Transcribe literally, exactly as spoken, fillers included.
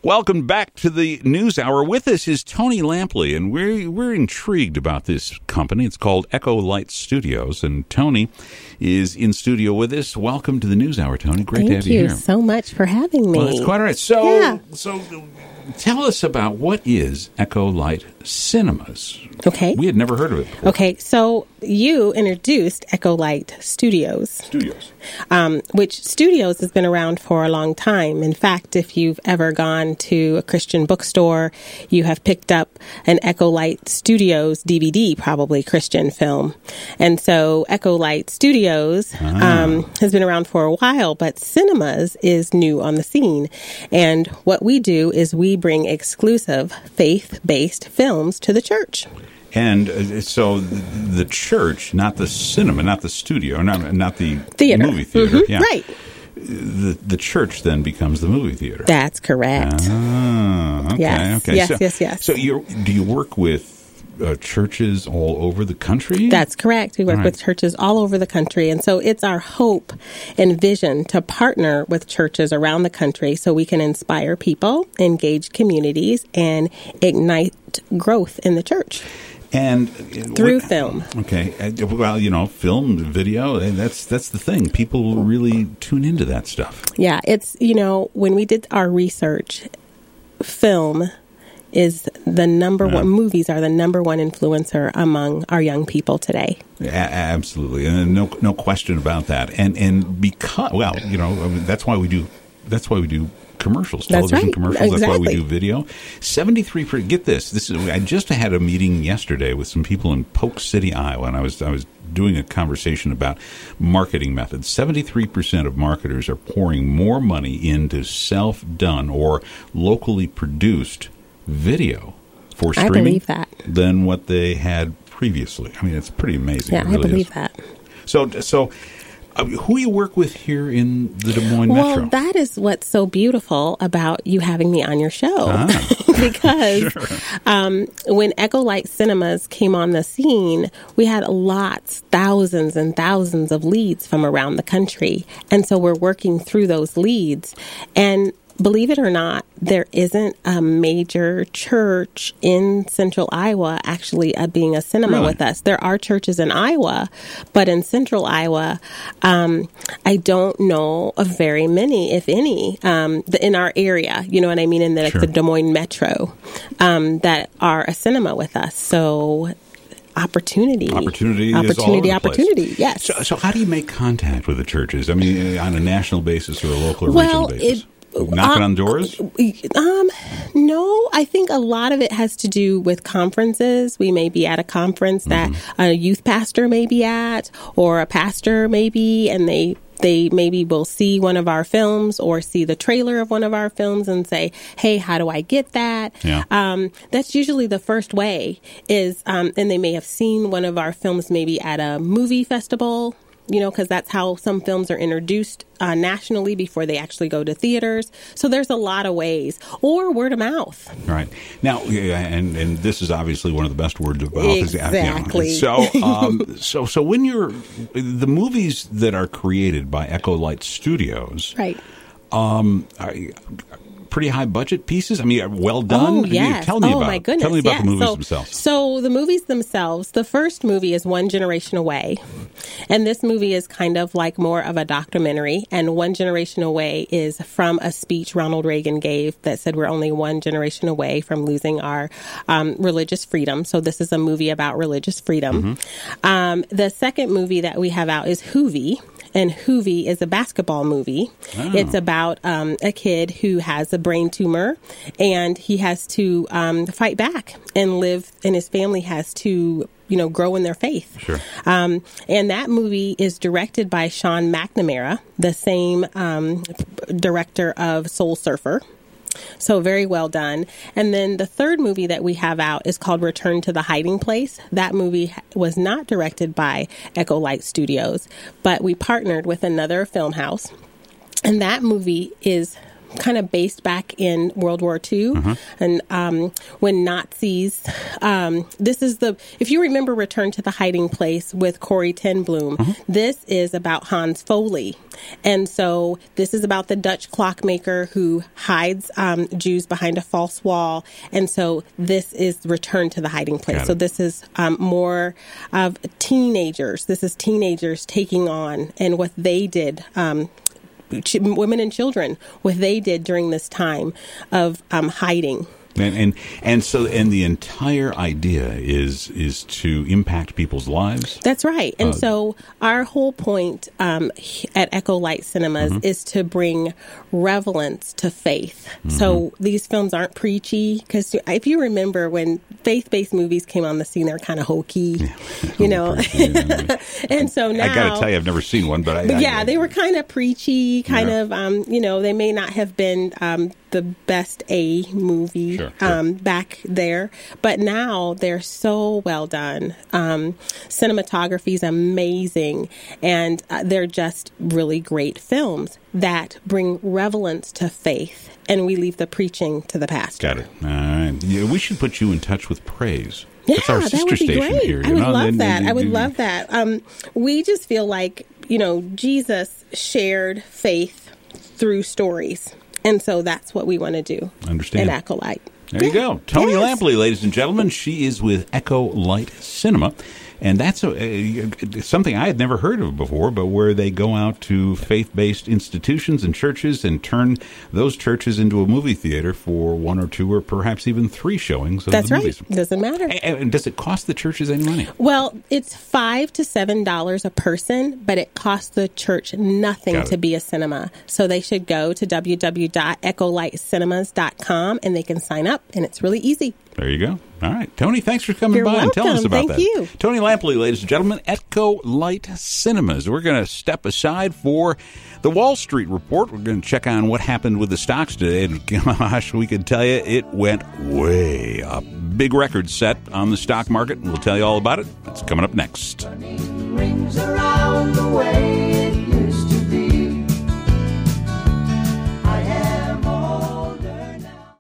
Welcome back to the News Hour. With us is Tony Lampley, and we're we're intrigued about this company. It's called Echo Light Studios, and Tony is in studio with us. Welcome to the News Hour, Tony. Great Thank to have you, you here. so much for having me. Well, that's quite all right. So, Yeah. so tell us about what is Echo Light Cinemas. Okay. We had never heard of it before. Okay, so you introduced Echo Light Studios, Studios. um, which Studios has been around for a long time. In fact, if you've ever gone to a Christian bookstore, you have picked up an Echo Light Studios D V D, probably Christian film. And so Echo Light Studios Ah. um, has been around for a while, but cinemas is new on the scene. And what we do is we bring exclusive faith-based films to the church. And uh, so the church, not the cinema, not the studio, not not the Theater. movie theater. Mhm, Yeah. Right. The the church then becomes the movie theater. That's correct. Ah, okay, Yes, okay. yes, so, yes, yes. So you do you work with uh, churches all over the country? That's correct. We work All right. with churches all over the country. And so it's our hope and vision to partner with churches around the country so we can inspire people, engage communities, and ignite growth in the church. And Through what- film. Okay. Uh, Well, you know, film, video, uh, that's that's the thing. People really tune into that stuff. Yeah, it's, you know, when we did our research, film is the number Yeah. one, movies are the number one influencer among our young people today. A- absolutely. And no no question about that. And and because well, you know, I mean, that's why we do that's why we do commercials, That's television right. commercials. That's why we Exactly. do video. seventy-three percent Get this. This is I just had a meeting yesterday with some people in Polk City, Iowa, and I was I was doing a conversation about marketing methods. seventy-three percent of marketers are pouring more money into self-done or locally produced video for I streaming believe that. than what they had previously. I mean, it's pretty amazing. Yeah, It I really believe is. that. So, so uh, who you work with here in the Des Moines Well, Metro? that is what's so beautiful about you having me on your show. Ah. because um, when Echo Light Cinemas came on the scene, we had lots, thousands and thousands of leads from around the country. And so we're working through those leads. And believe it or not, there isn't a major church in central Iowa actually uh, being a cinema Really? with us. There are churches in Iowa, but in central Iowa, um, I don't know of very many, if any, um, the, in our area, you know what I mean, in the, like Sure. the Des Moines Metro, um, that are a cinema with us. So opportunity. Opportunity, is all over Opportunity, the place. opportunity, yes. So, so how do you make contact with the churches? I mean, on a national basis or a local or Well, regional basis? it- Knocking uh, on doors? Um, no, I think a lot of it has to do with conferences. We may be at a conference that Mm-hmm. a youth pastor may be at, or a pastor may be, and they they maybe will see one of our films or see the trailer of one of our films and say, hey, how do I get that? Yeah. Um, that's usually the first way is, um, and they may have seen one of our films maybe at a movie festival, you know, because that's how some films are introduced uh, nationally before they actually go to theaters. So there's a lot of ways, or word of mouth. Right. Now, yeah, and, and this is obviously one of the best words of mouth. is- yeah. Exactly. So, um, so, so when you're, the movies that are created by Echo Light Studios, Right. um, are pretty high budget pieces? I mean, well done? Oh, yes. Tell me oh, about my goodness. Tell me about yes. the movies so, themselves. So the movies themselves, the first movie is One Generation Away. And this movie is kind of like more of a documentary. And One Generation Away is from a speech Ronald Reagan gave that said we're only one generation away from losing our um, religious freedom. So this is a movie about religious freedom. Mm-hmm. Um, the second movie that we have out is Hoovie. And Hoovie is a basketball movie. Oh. It's about um, a kid who has a brain tumor, and he has to um, fight back and live, and his family has to, you know, grow in their faith. Sure. Um, and that movie is directed by Sean McNamara, the same um, director of Soul Surfer. So very well done. And then the third movie that we have out is called Return to the Hiding Place. That movie was not directed by Echo Light Studios, but we partnered with another film house. And that movie is kind of based back in World War Two, uh-huh. and um, when Nazis. Um, this is the if you remember Return to the Hiding Place with Corey ten Bloom. Uh-huh. This is about Hans Foley, and so this is about the Dutch clockmaker who hides um, Jews behind a false wall, and so this is Return to the Hiding Place. So this is um, more of teenagers. This is teenagers taking on and what they did. Um, ch- women and children, what they did during this time of um, hiding. And, and and so and the entire idea is is to impact people's lives. That's right. And uh, so our whole point um, at Echo Light Cinemas mm-hmm. is to bring relevance to faith. Mm-hmm. So these films aren't preachy, because if you remember when faith-based movies came on the scene, they're kind of hokey, yeah. you know. And so now I got to tell you, I've never seen one, but I, but yeah, I, they were kind of preachy, kind yeah. of um, you know, they may not have been um, the best A movie. Sure. Sure. Um, back there, but now they're so well done. Um, cinematography is amazing, and uh, they're just really great films that bring relevance to faith, and we leave the preaching to the pastor. Got it. All right. Yeah, we should put you in touch with Praise. Yeah, That's our that sister would be station great. here. I would know? love and, that. and, I would and, love that. Um, we just feel like, you know, Jesus shared faith through stories, and so that's what we want to do. Understand. In Acolyte. There you go. Tony yes. Lampley, ladies and gentlemen. She is with Echo Light Cinema. And that's a, a, something I had never heard of before, but where they go out to faith-based institutions and churches and turn those churches into a movie theater for one or two or perhaps even three showings of That's the right. movies. Doesn't matter. And, and does it cost the churches any money? Well, it's five to seven dollars a person, but it costs the church nothing to be a cinema. So they should go to w w w dot echo light cinemas dot com and they can sign up, and it's really easy. There you go. All right. Tony, thanks for coming You're by welcome. and telling us about Thank that. you. Tony Lampley, ladies and gentlemen, Echo Light Cinemas. We're going to step aside for the Wall Street Report. We're going to check on what happened with the stocks today. And gosh, we can tell you it went way up. Big record set on the stock market, and we'll tell you all about it. That's coming up next. Rings around.